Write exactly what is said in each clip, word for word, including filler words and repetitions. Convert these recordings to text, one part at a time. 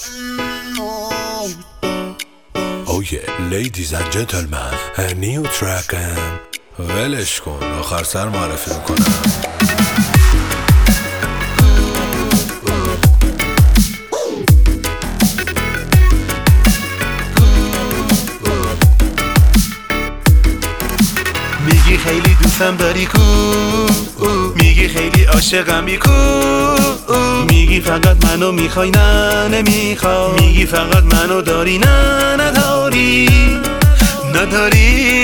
Oh yeah, ladies and gentlemen, a new track ولش کن آخر سر معرفی میکنم. میگی خیلی دوستم داری کو، میگی خیلی عاشقمی کو، میگی فقط منو میخوای نه نمیخوای، میگی فقط منو داری نه نداری نداری.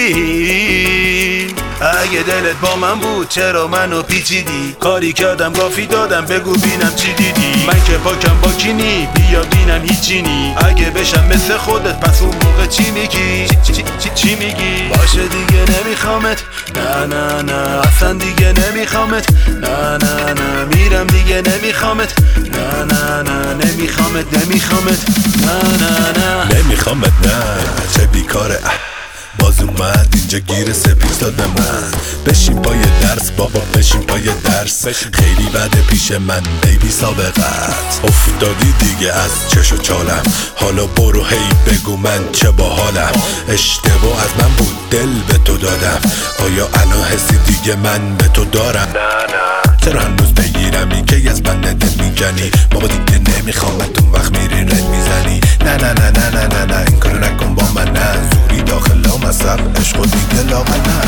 اگه دلت با من بود چرا منو پیچیدی؟ کاری کردم گافی دادم بگو بینم چی دیدی؟ من که پاکم با کینی بیا بینم هیچی نی. اگه بشم مثل خودت پس اون موقع چی میگی؟ چی, چی, چی, چی میگی؟ باشه دیگه نمیخوامت، نه نه نه اصلا دیگه نمیخوامت، نه نه نه میرم دیگه نمیخوامت، نه نه نه نمیخوامت نمیخوامت نه نه نه نمیخوامت نه چه بیکاره باز اومد اینجا گیر سپیس داد به من. بشین پای درس بابا بشین پای درس، خیلی بده پیش من بیبی سابقت. افتادی دیگه از چش و چالم، حالا برو هی بگو من چه باحالم. اشتباه از من بود دل به تو دادم، آیا الان حسی دیگه من به تو دارم؟ نه نه چرا هنوز بگیرمی که از من دل میجنی؟ بابا دیگه نمیخوامت اون وقت میری رد میزنی. نه نه نه نه نه نه نه این کارو نکن با من، نه زوری داخل مصب عشق و دیگه لاغل نه.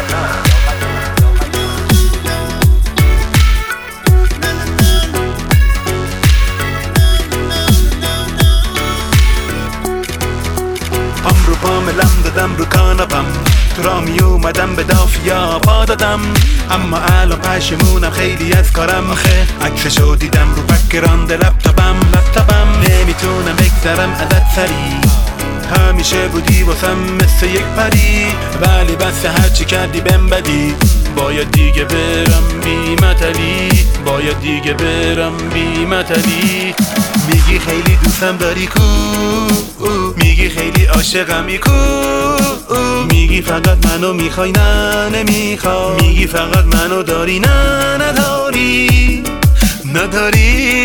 پام رو پام لم دادم رو کاناپم، تو را می اومدم به دافیا پا دادم، اما الان پشیمونم خیلی از کارم. آخه عکسشو دیدم رو بک‌گراند لپتاپم لپتاپم نمیتونم بگذرم ازت سری، همیشه بودی واسم مثل یک پری، ولی بس هرچی کردی بهم بدی. باید دیگه برم بی مطلی، باید دیگه برم بی مطلی. میگی خیلی دوستم داری کو، میگی خیلی عاشقمی کو، میگی فقط منو میخوای نه نمیخوای، میگی فقط منو داری نه نداری نداری.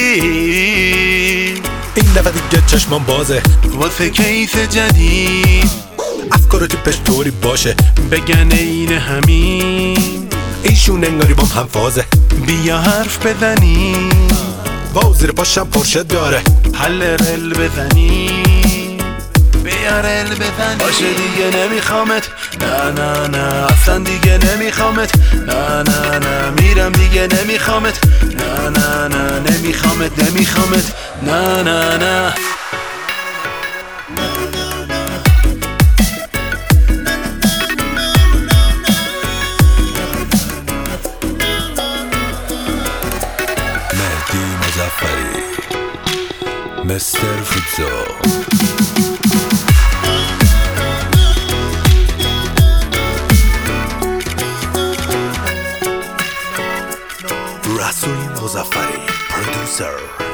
این دفعه دیگه چشمان بازه واسه کیس جدید، افکار و تیپش طوری باشه بگن این همین، ایشون انگاری بام هم فازه. بیا حرف بزنی واو زیر پاشم پرشه داره، حل رل بزنی بیا رل بزنی. باشه دیگه نمیخوامت، نه نه نه اصلا دیگه نمیخوامت، نه نه نه میرم دیگه نمیخوامت، نه نه نه نمیخوامت نمیخوامت نه نه نه. مهدی مظفری مستر فوتزال. رسول مظفری پرودوسر.